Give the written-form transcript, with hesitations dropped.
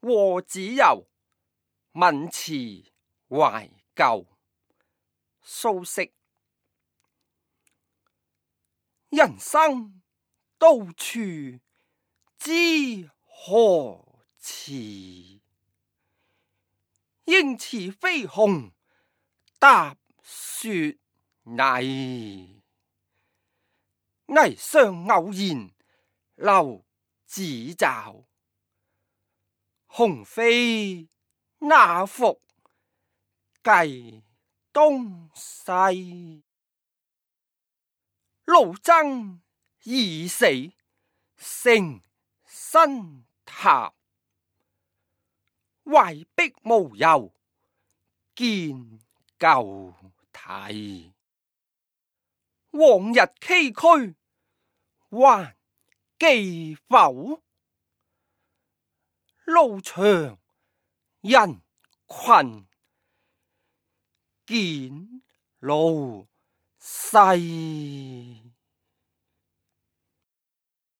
和子由澠池懷舊。蘇軾。人生到處知何似，應似飛鴻踏雪泥。霓裳偶然留指爪，鴻飛那復計東西。老僧已死成新塔，壞壁無由見舊題。往日崎嶇還記否？路長人群見老逝。